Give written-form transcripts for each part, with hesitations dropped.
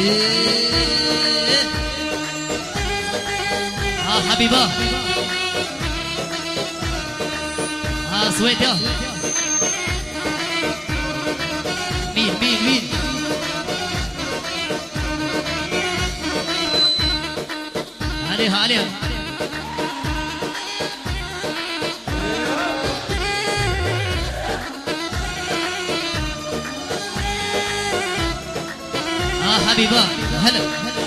ها حبيبه ها سويد يا مين عليها حبيبه هلا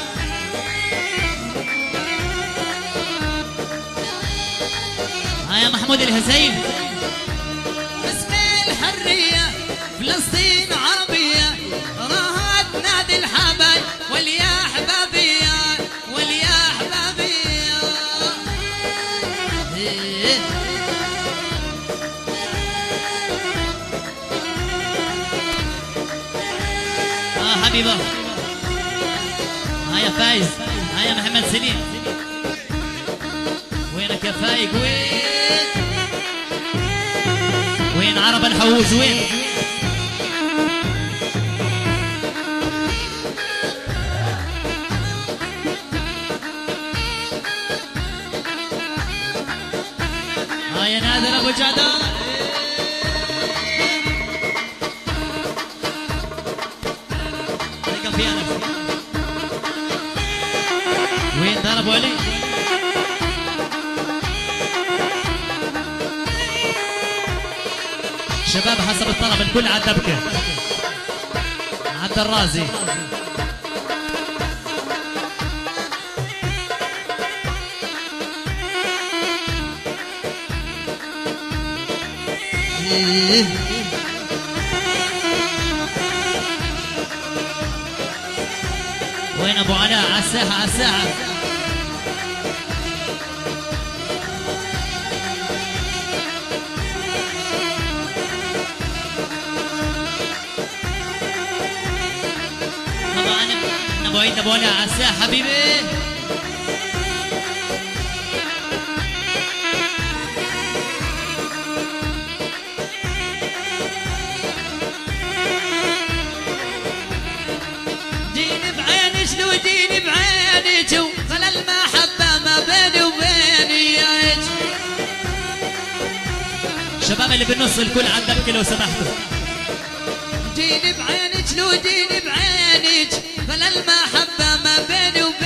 يا محمود الهزيل. باسم الحرية فلسطين عربية راهات نادي الحبايب واليا حبابية واليا حبابية. حبيبه يا فايز يا محمد سليم. وينك يا فايق وين عرب الحوز وين؟ يا نادر ابو جعدان. وين ضربوا علي؟ شباب حسب الطلب الكل على الدبكة. عبد الرازي وين ابو علاء؟ على الساحة ابو عيد ابو علاء على الساحة حبيبي. ديني بعينك لو ديني بعينك وخلى المحبة ما بيني وبينك. شباب اللي بالنص الكل على الدبكة لو سمحتوا. ديني بعينك لو ديني بعينك خلى المحبة ما بيني وبينك.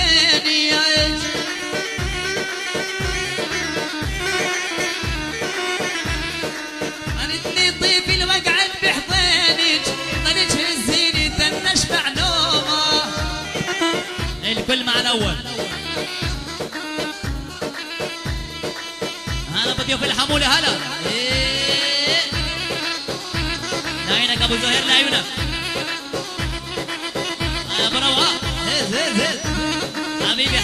أردني طيف الوقعد بحضينك ضلك هزيني تنشبع نومه. الكل مع الأول. أنا بضيف الحمولة هلا. لعينك أبو زهير لعيونك. يا بروعة هز حبيبي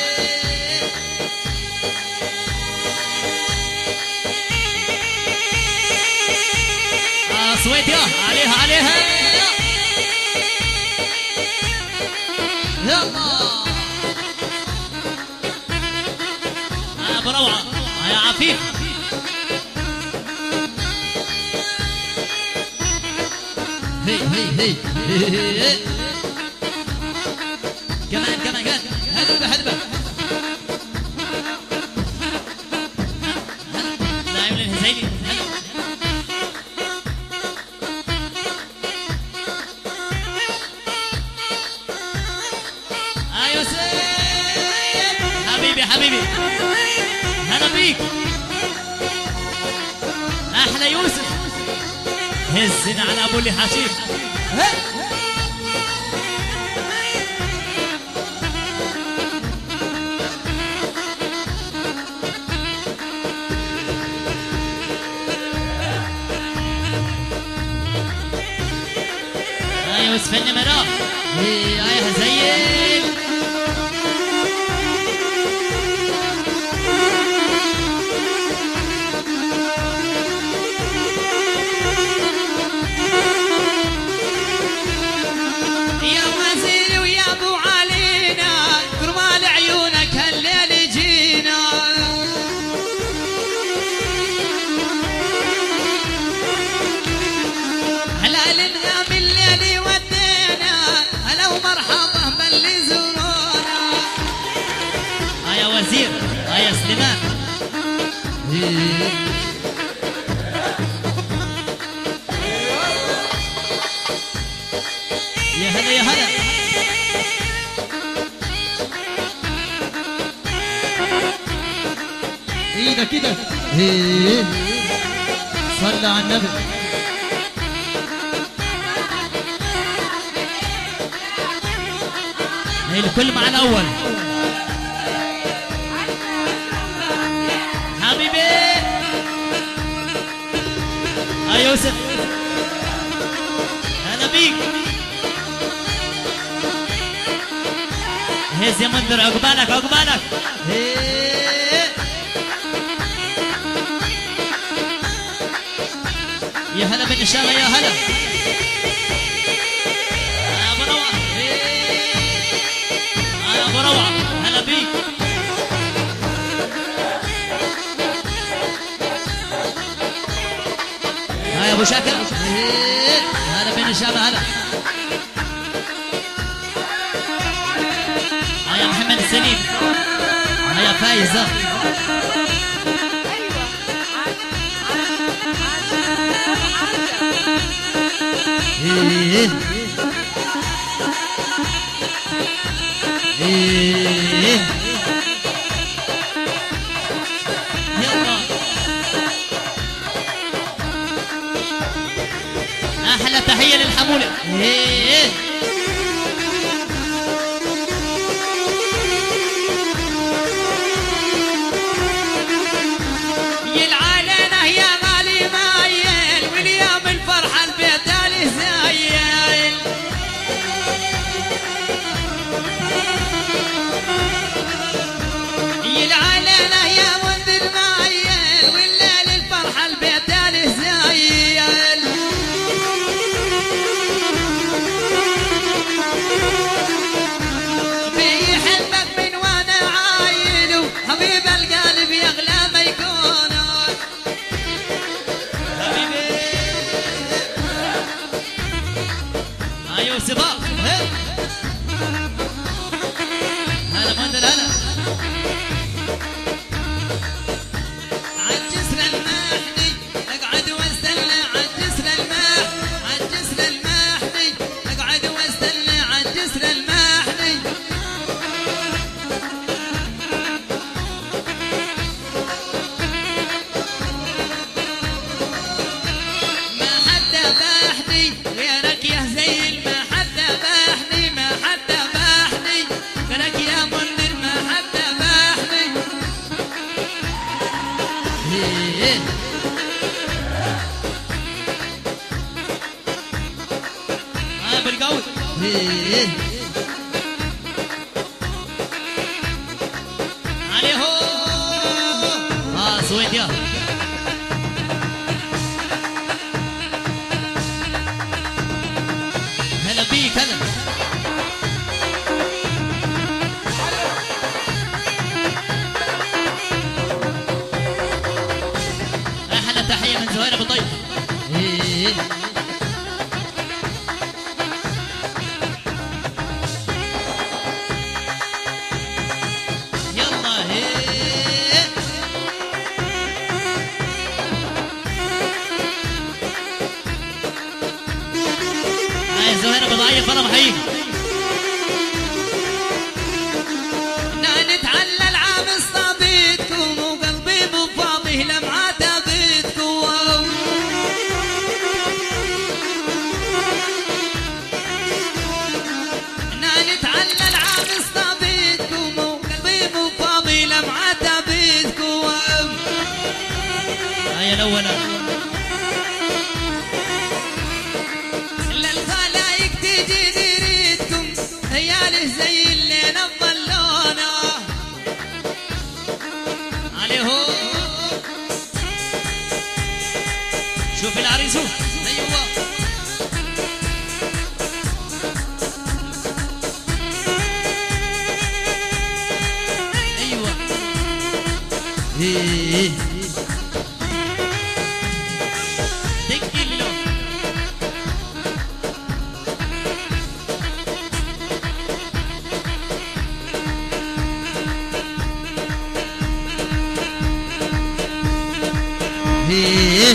سويد يا عليها يلا يا بروعة يا عفيف. هي كمان هدبة دايما الهزيلي ايوه سيد حبيبي هلا بيك احلى يوسف. هزنا على ابو اللي حشيش. ايوه اسفلنا مراه. ايوه هزيل يا وزيري ويا ابو علينا كرمال عيونك هالليل جينا. هلا الانغام الليل ودينا هلا ومرحبا وزير يا سليمان. يا هلا يا هلا. ايدك كده صلى على النبي. الكل مع الاول حبيبي. يوسف هلا بيك. هيز يا منذر عقبالك عقبالك. يا هلا بالنشامة يا هلا. يا ابو روعة. يا ابو روعة هلا بيك. يا ابو شاكر هلا بالنشامة هلا. يا محمد السليم. يا فايزة. يلا احلى تحية للحمولة. يلعاننا يا غالي مايل واليوم الفرحة البيت علي زايل. يلعاننا يا منذر مايل والليل الفرحة البيت علي زايل. بيحبك من وانا عايل حبيب القلب يغلى ما يكون. يوسف هلا منذر هلا. عجز للمحني اقعد واستنى. عجز للمح عجز للمحني اقعد واستنى. عجز للمحني ما حد ذبحني غيرك يا زين. ما حد ذبحني ما حد ذبحني غيرك يا منذر. ما حد ذبحني بالقوي. عليه سويد يا هلا بيك هلا. احلى تحية من زهير ابو طيب. زهير ابو ضعيف انا بحييك. نتعلل عام صابيتكم وقلبي مو فاضي لمعات بيتكم. نتعلل عام صابيتكم وقلبي مو فاضي لمعات بيتكم. هيا الاولى للخلايق تجي ديريتكم هياله زي الليل الظلونه. عليه شوف العريس. ايوه ايوه دقي له. إيه.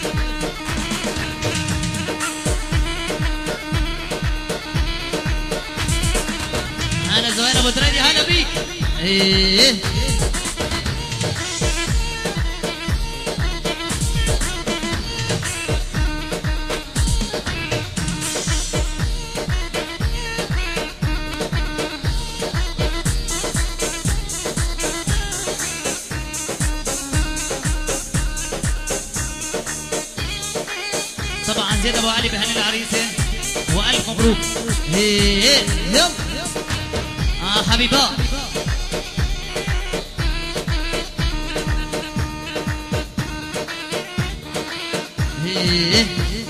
أنا زهير أبو تريدي هلا بيك. إيه. طبعا زيد ابو علي بهني العريسه والف مبروك. إيه. يلا. حبيبه إيه.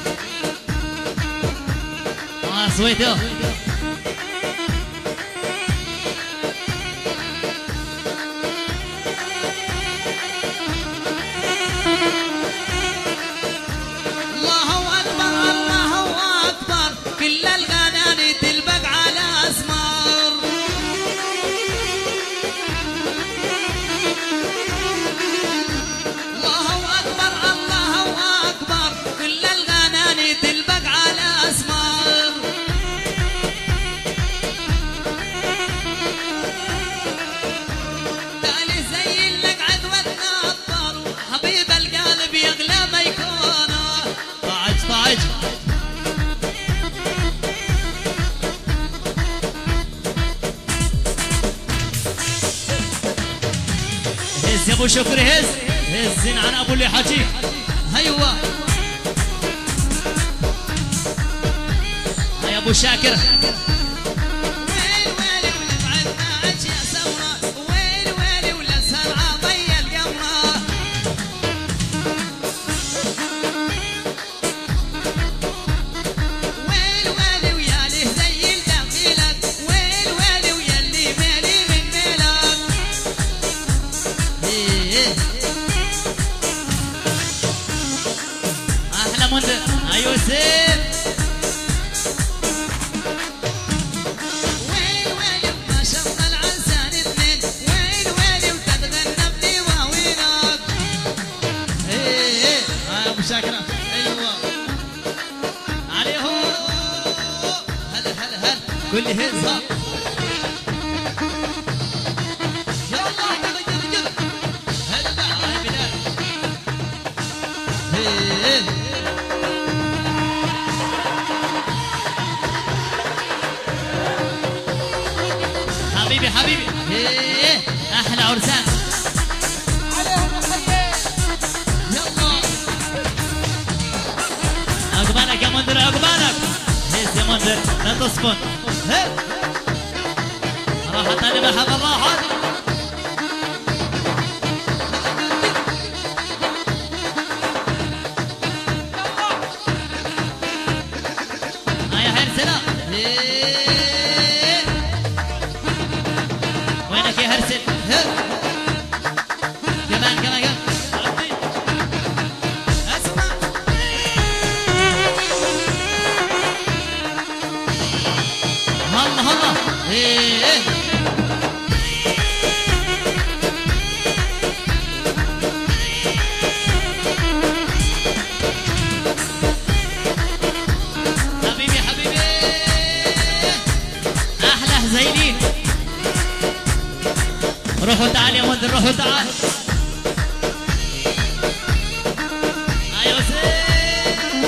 سويته هز يا ابو شكري هز هزين عن ابو اللي حاجيك. ايوه يا ابو شاكر. ايوه سيف. ويل ويل ما شغل العنسان اثنين. ويل ويل وتتغنى بدواوينك. ايه ابو شاكر. ايوه عليهم. هلا هلا هلا كل هزها. يلا يلا هلا هاي بلال. ايه حبيبي حبيبي. ايه احلى عرسان. عليهم الخير. يلا عقبالك يا منذر عقبالك. هز يا منذر لا تصفن. راحت انا بحب راحت. يا هرسلة. وينك يا هرسل؟ كمان كمان كمان. اسمع. هلا هلا. ايه حبيبي حبيبي. احلى حزينين. روحوا تعال يا منذر روحوا تعال. ايوه سيف.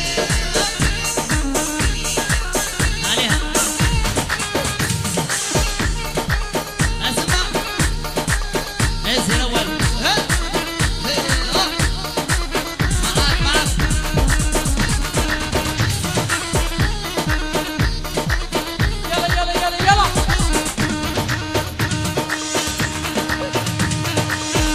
عليها. اسمع. هز الاول. معاك معاك. يلا يلا يلا يلا.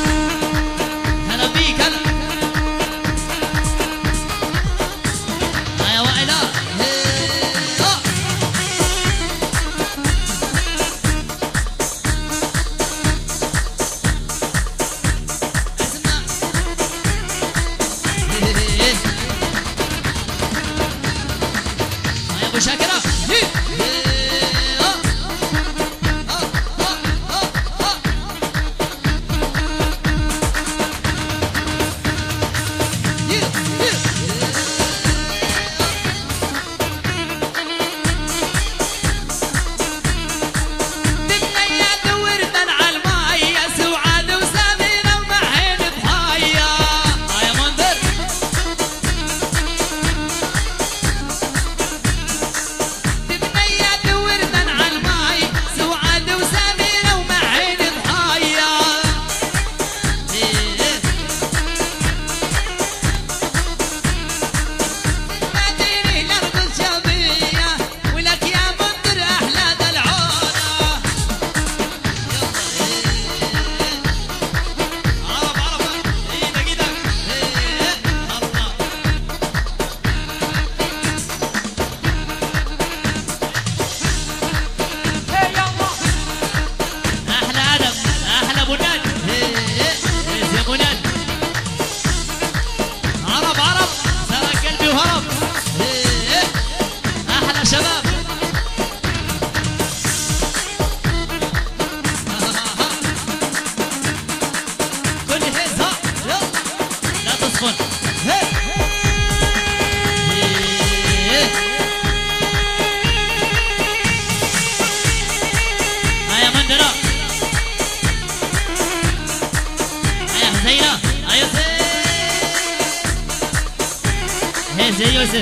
زي يوسف.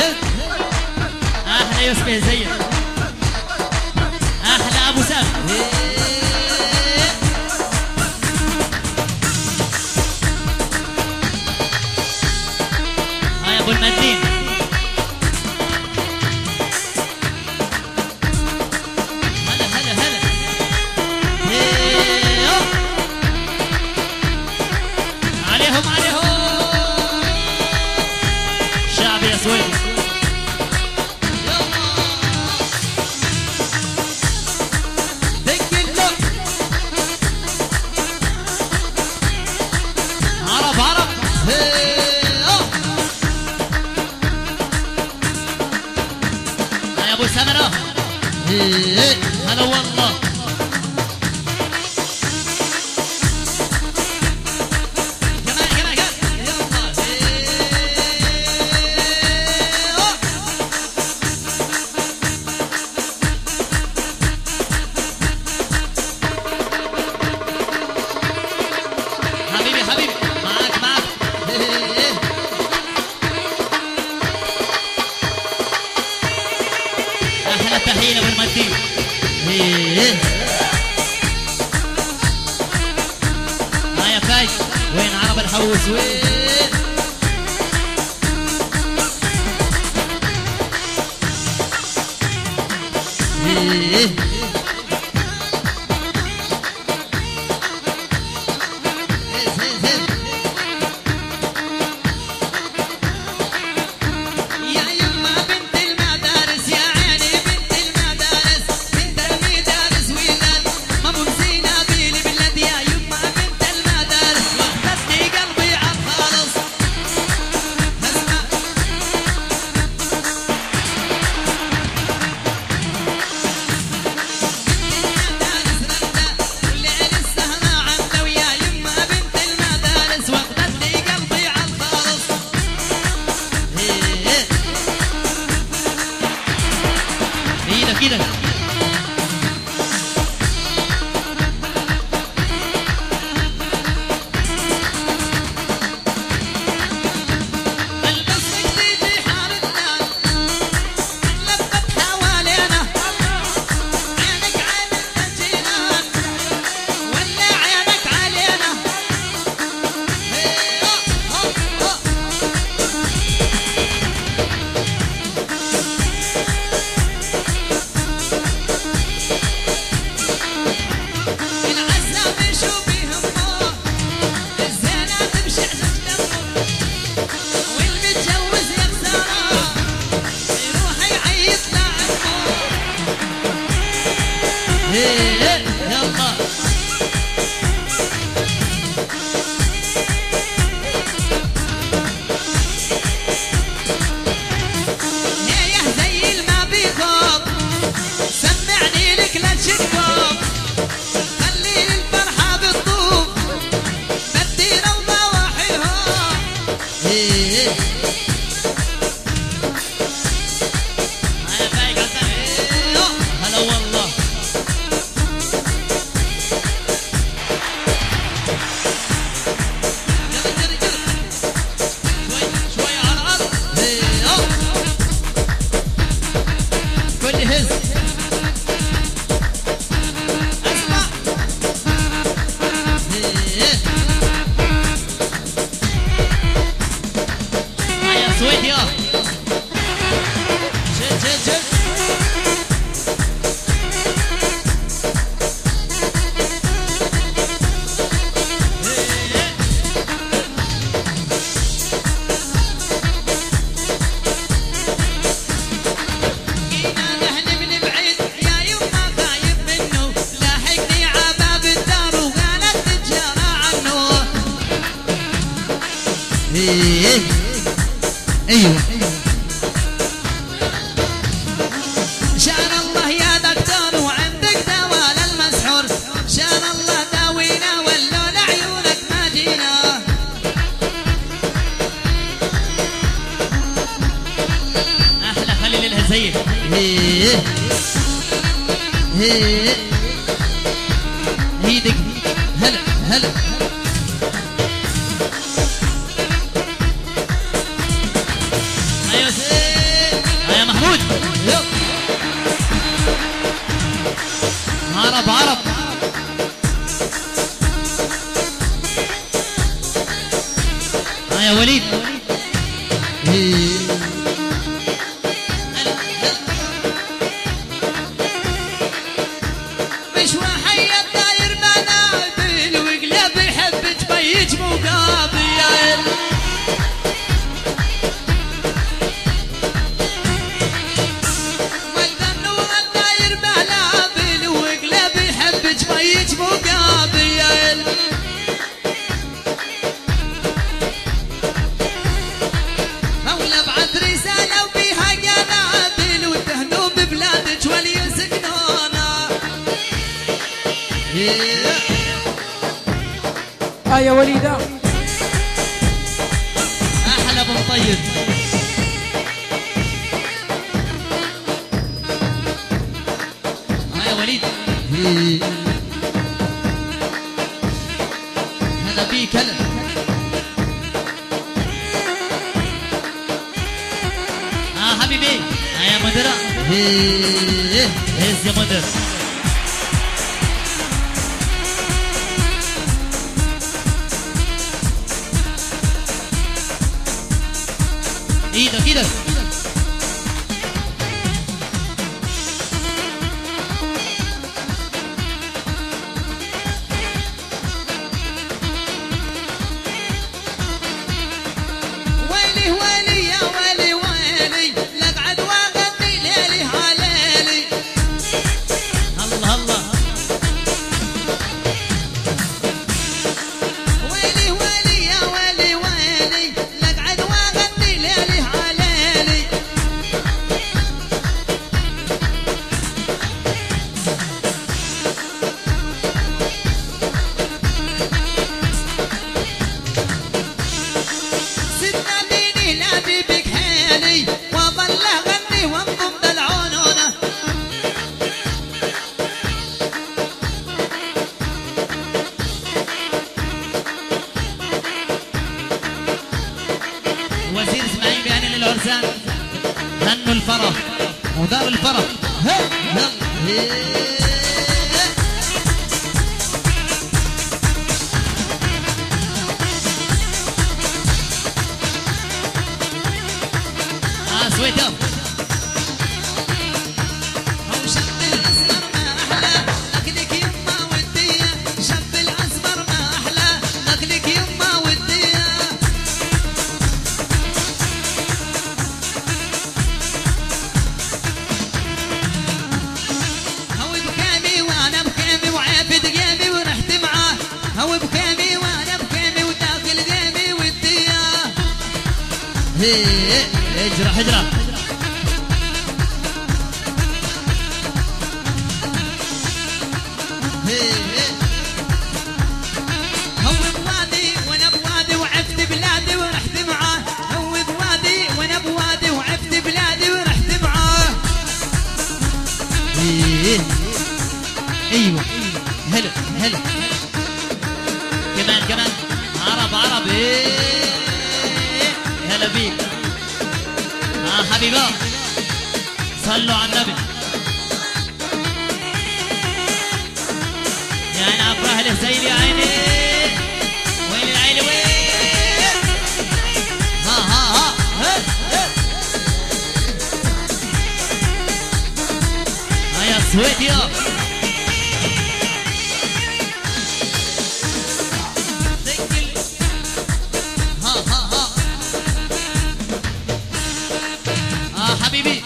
احلى يوسف زي احلى ابو سام. هاي ابو المدين. هلا هلا هلا. عليهم عليهم شعبي يا سويدي. عرب عرب. يا ابو سمره. هلا والله. تحية بالمدين. ها يا فايز وين عرب الحوس وين؟ كده ايوه شان الله يا دكتور وعندك دواء للمسحور شان الله داوينا ولولا عيونك ما جينا احلى خليل الهزيل ايدك هلا هلا يا وليدة احلى بن طيب. يا وليد هلا بيك هلا. حبيبي يا مدير هز يا مدير. ايدك ايدك. ويلي ويلي يا ويلي ويلي لقعد واغني ليلي هاليلي. الله الله. ويلي ويلي يا ويلي ويلي لقعد واغني ليلي هاليلي. سيدنا ديني نادي بك حيلي واظل اغني وانضم بالعيونونه. وزير اسماعيل بيعني للعرسان غنوا الفرح ودار الفرح. سويتر هو شاب العسكر ما احلى لك يما وديه. شاب العسكر ما احلى لك يما وديه. هو بكامي وانا بكامي وعافد قامي ورحت معاه. هو بكامي وانا بكامي وداخل قامي وديه. اجرى اجرى. هو بوادي وانا بوادي وعفت بلادي ورحت معاه. هو بوادي وانا بوادي وعفت بلادي ورحت معاه. ايوه هلا هلا. كمان كمان عرب عرب. هلا بيك. حبيبات صلوا على النبي. يا عيني افراح الهزيل يا عيني. وين العيلة وين؟ ها ها ها ها يا سويت يا ها ها ها. حبيبي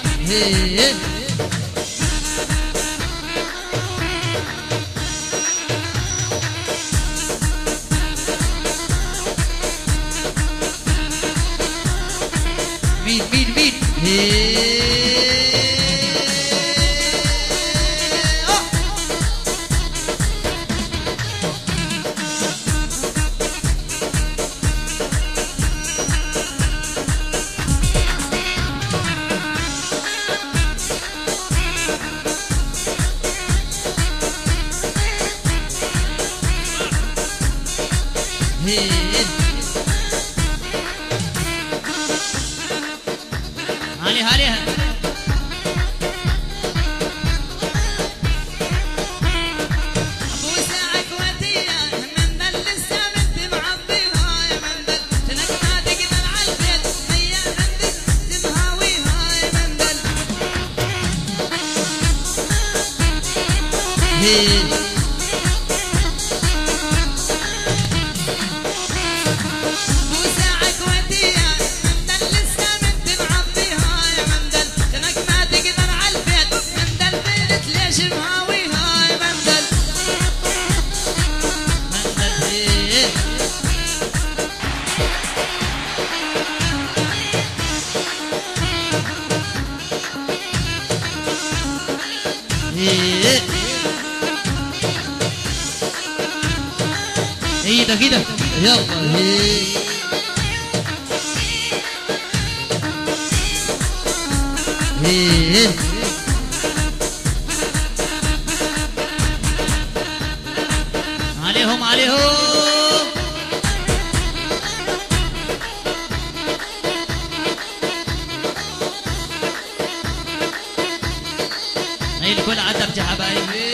مين مين مين. عليها عليها. ابو ساعك وديه من لسه بنت معبيها يا مندل. لك ما تقدر على البيت هي عندك تمهاويها يا مندل. ابو ساعك وديه من لسه بنت معبيها يا مندل. لك ما تقدر على البيت مندل بنت ليش مهاويها يا مندل. ايدك كده يلا عليهم عليهم هاي الكل عتب يا حبايبي.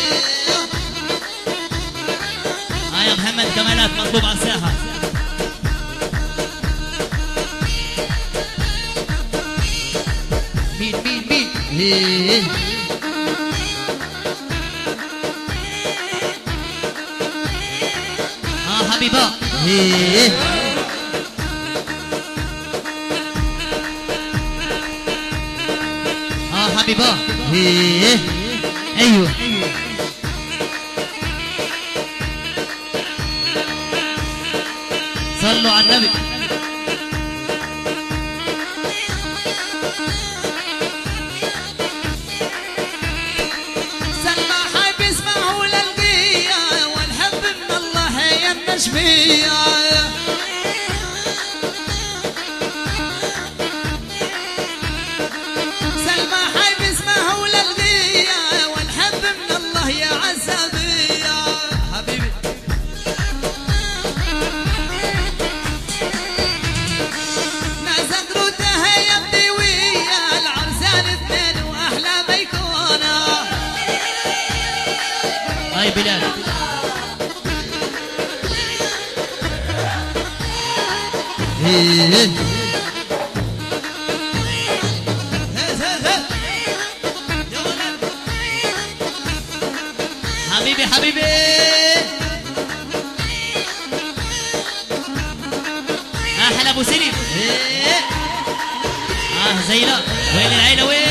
يا محمد كمالات مطلوب على الساحة. مين حبيبة حبيبة ايوه صلوا على النبي. سلمى حب اسمعوا للقيا والحب من الله ينش فيا. سلمى حب اسمعوا للقيا والحب من الله يا عزابيا. حبيبي هاي بلال حبيبي حبيبي احلى ابو سليم زينة وين العيلة وين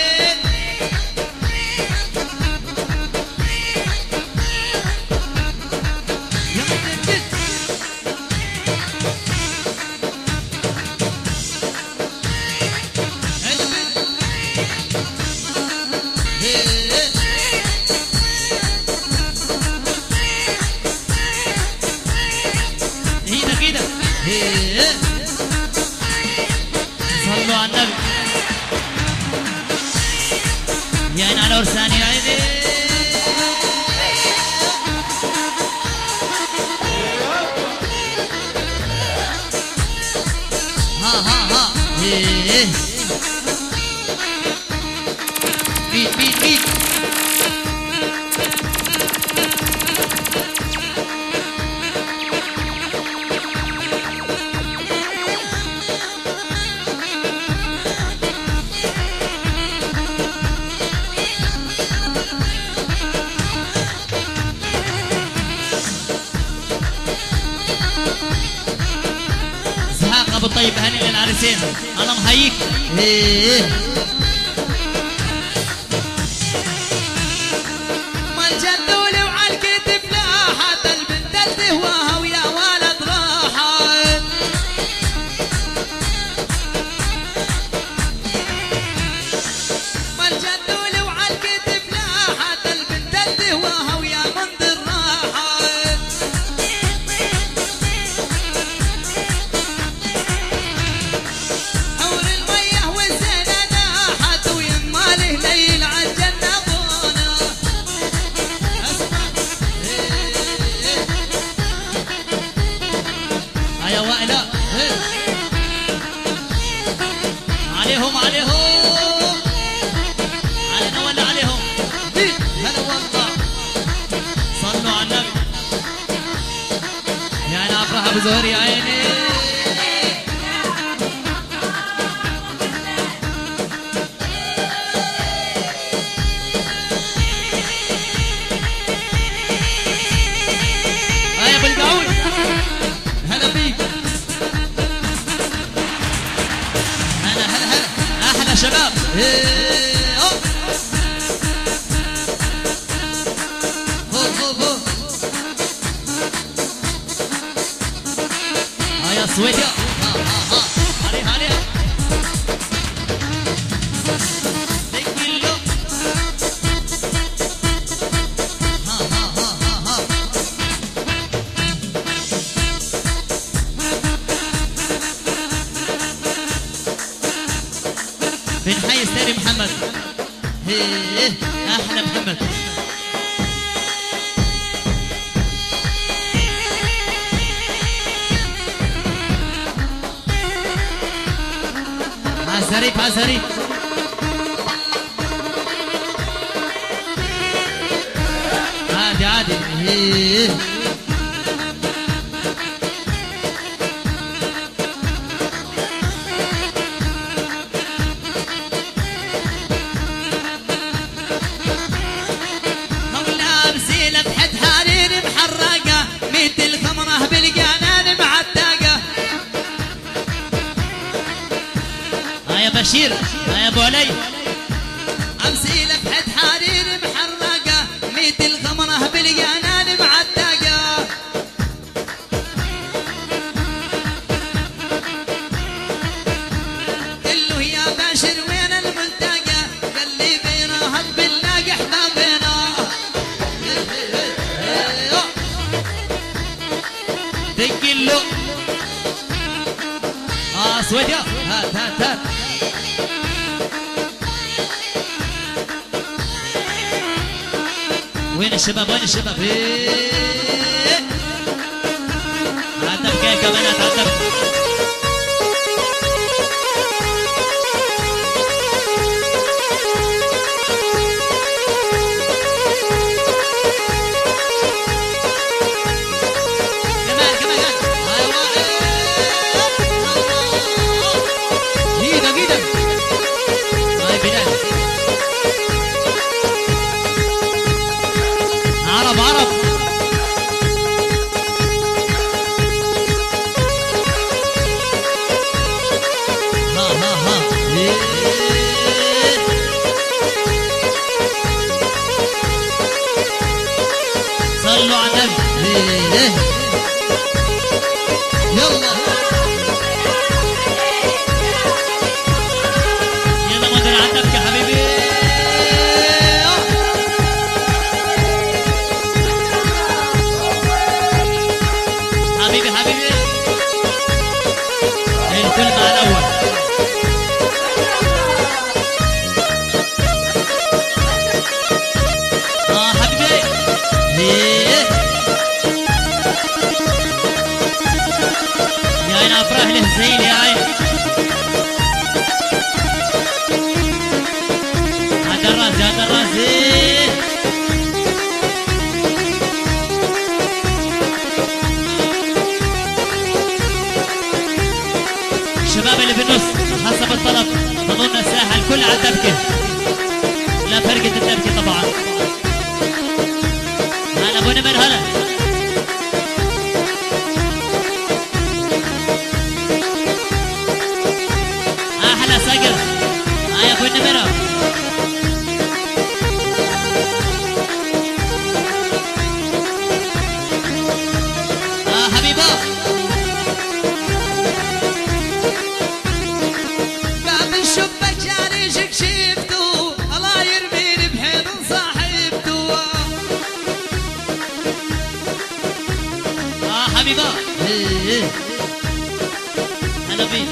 صلوا على النبي يا عين على ورساني يا عيني. ها مين ابو الطيب هاني للعريسين انا محييك. ما الجدول وعلى الكتف لاحت البنت تهواها ويا ولد راحت. ما الجدول وعلى الكتف لاحت البنت تهواها ويا منذر راحت. يا وائلة عليهم علينا ولا عليهم هلا والله. صلوا على النبي يا عين افرح ابو زهر يا عيني. يا بلدعون هلا بيك هلا احلى شباب. يا سويديا عليها حبيبي محمد. هيه احلى محمد. عزريب عزريب. عادي عادي. هيه بشير يا ابو علي. امسيله بحد حرير محرقه ميت الغمره بالجنان معتقه. قل له يا باشر وين الملتقى؟ قال لي بينها بالناقح ما بينا. دق له سويد يا هات هات هات. وين الشباب وين الشباب؟ عدب كيك يا بنات عدب. كمان كمان جيدا جيدا. هاي بلال عرب عرب. ها ها ها. صلوا على النبي. يلا يلا مدر عندك يا حبيبي. حبيبي حبيبي الكل مع الأول. حبيبي يا عين أفراح الهزيل يا عين. هذا الراس هذا الراس. الشباب اللي بالنص حسب الطلب اظن الساحه الكل على الدبكه. لا فرقه الدبكه طبعا. هلا ابو نمر هلا. احلى صقر. يا ابو نمر. حبيبه شفته الله يرميني بحين صاحبته. حبيبه هلا بيك.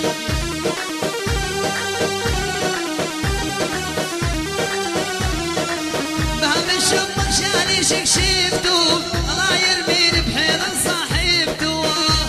باب الشبك شاني شفته الله يرميني بحين صاحبته.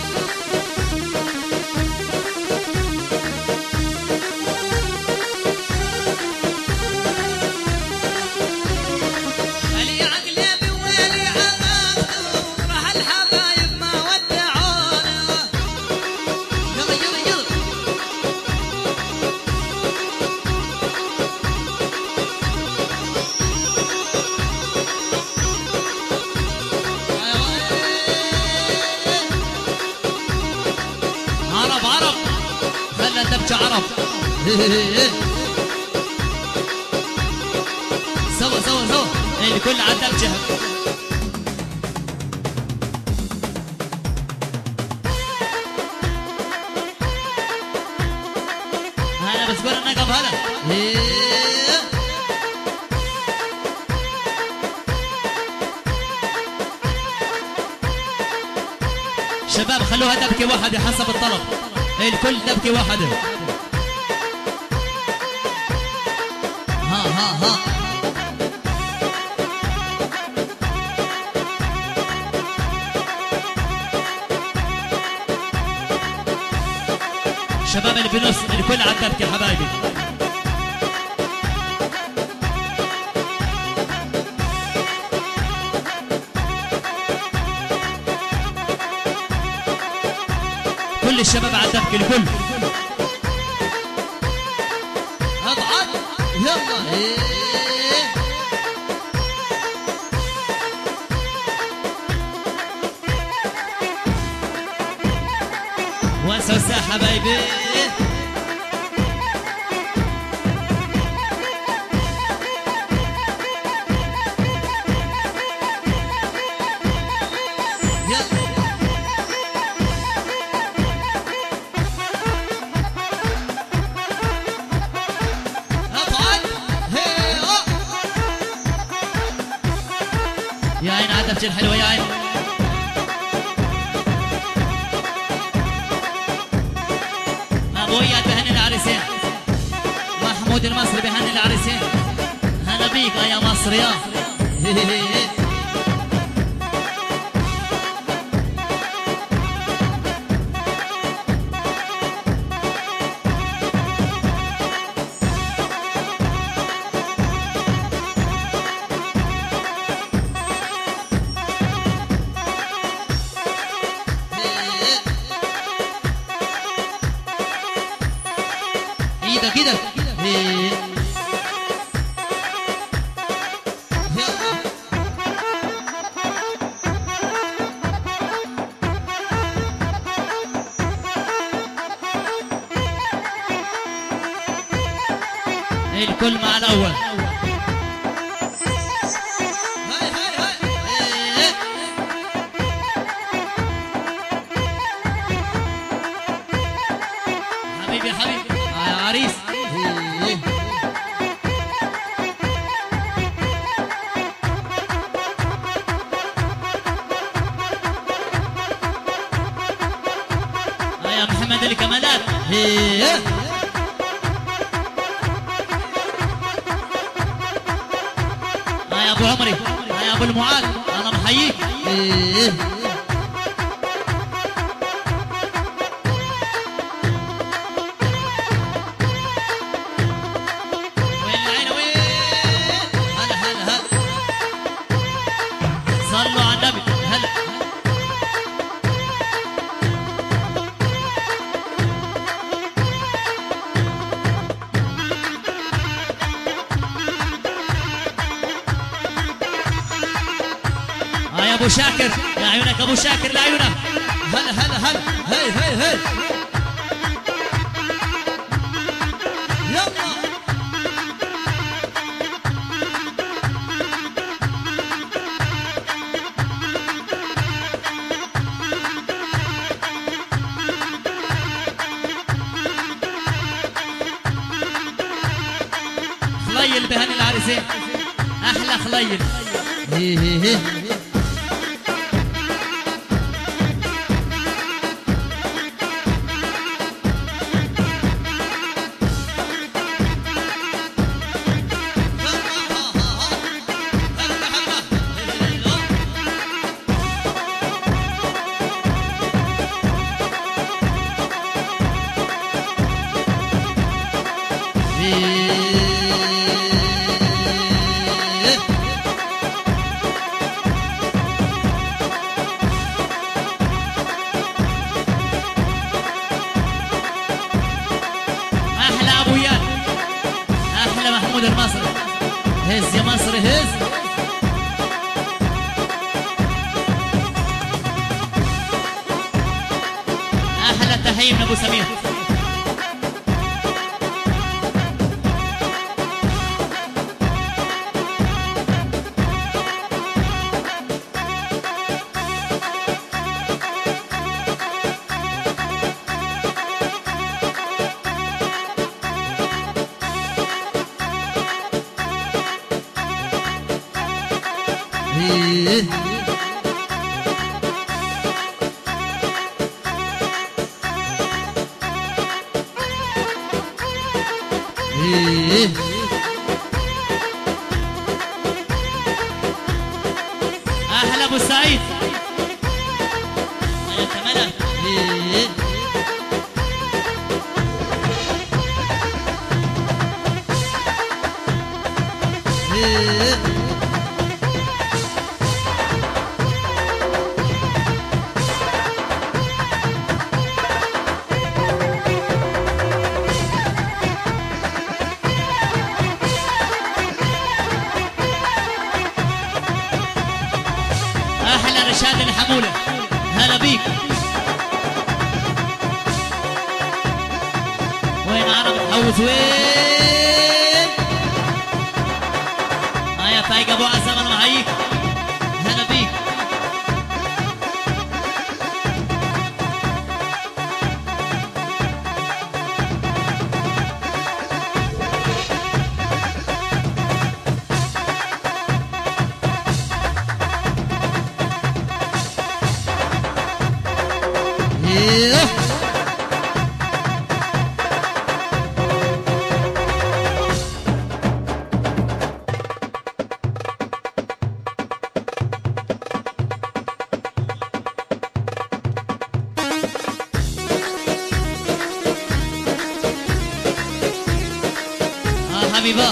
عرب عرب خلى دبكة عرب. سوا سوا سوا الكل على الدبكة. هلا بس قول النقب هلا. شباب خلوها دبكة واحدة حسب الطلب. الكل دبكة واحدة. ها شباب اللي بنص الكل على الدبكة يا حبايبي. كل الشباب على الدبكة الكل. اضعف يلا ايه وسوسة حبايبي. يا عين عدفتي الحلوة يا عين. ابويا بهني العريسين. محمود المصري بهني العريسين. هلا بيك يا مصر يا. ايدك ايدك الكل مع الاول. حبيبي حبيبي يا عريس. يا محمد الكمالات. يا ابو عمري يا ابو المعاد انا محييك. وين العين وين. هلا هلا هلا صلوا على النبي. هلا يا ابو شاكر لعيونك ابو شاكر لعيونك. هلا هلا هلا هي هي هي يلا خليل بهني العريسين. احلى خليل. هي هي هي احلى ابويات. احلى محمود المصري. هز يا مصري هز. احلى تحيه من ابو سمير. احلى رشاد الحموله، هلا بيك. وين عرب تحوز وين؟ يا فايق ابو عزام انا معيك، هلا بيك. حبيبه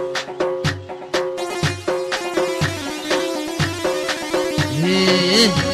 إيه